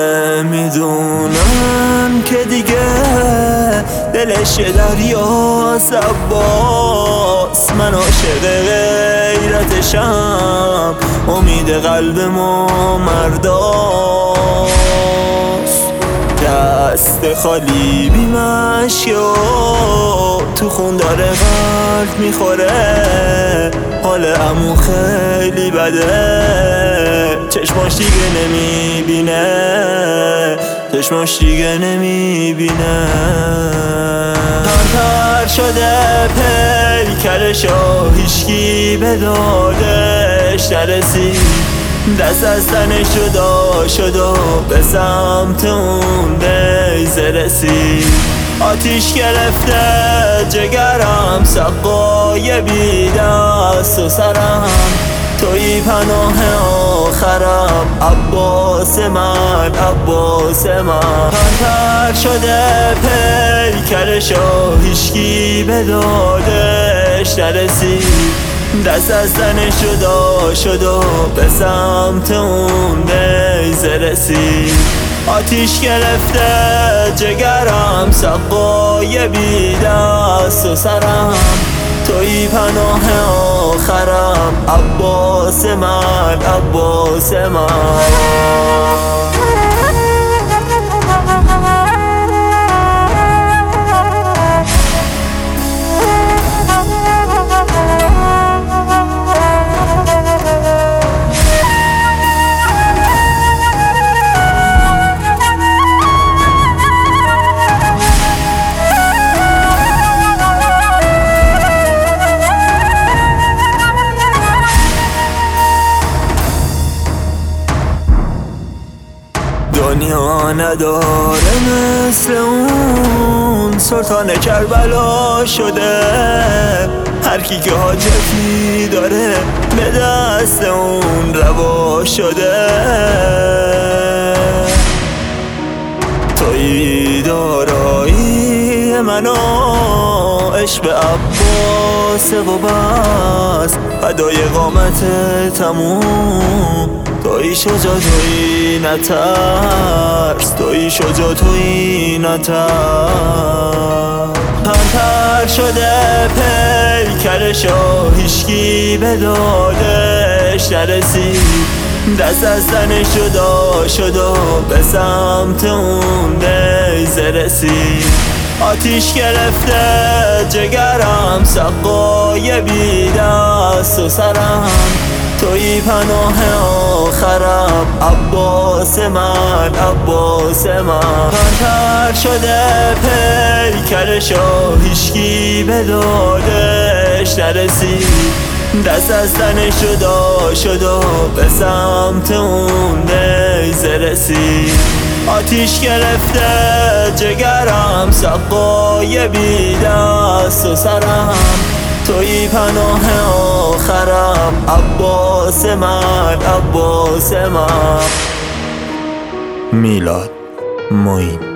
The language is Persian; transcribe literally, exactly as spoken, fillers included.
نمیدونن که دیگه دلش یه دریاست عباس. من عاشق غیرتشم، امید قلب ما مرداست. دست خالی بی مشیا تو خون داره قلب میخوره، حال عمو خیلی بده، چشماش دیگه نمیبینه، چشماش دیگه نمیبینه. تر شده پیکرشو، هیچکی به دادش نرسید، دست از تنش جدا شد و به سمت اون نیزه رسید. آتیش گرفته جگرم، سقای بی دست و سرم، توی پناه آخرم، عباس من، عباس من. پرپر شده پیکرشو، هیچکی به دادش نرسید، دست از تنش جدا شد و به سمت اون نیزه رسید. آتیش گرفته جگرم، سقای بی دست و سرم، توی پناه آخرم، عباس من، عباس من. دنیا نداره مثل اون، سلطان کربلا شده، هر کی که حاجتی داره به دست اون روا شده. توی دارایی منو، عشق به عباس و بس، فدای قامت تموم، توی شجا توی نترس، توی شجا توی نترس. پرپر شده پیکرشو، هیچکی به دادش نرسید، دست از تنش جدا شد و به سمت اون نیزه رسید. آتیش گرفته جگرم، سقای بی دست و سرم، توی پناه آخرم، عباس من، عباس من. پرپر شده پیکرشو، هیچکی به دادش نرسید، دست از تنش جدا شد و به سمت اون نیزه رسید. آتیش گرفته جگرم، سقای بی دست و سرم، توی پناه آخرم، عباس من، عباس من. میلاد معین.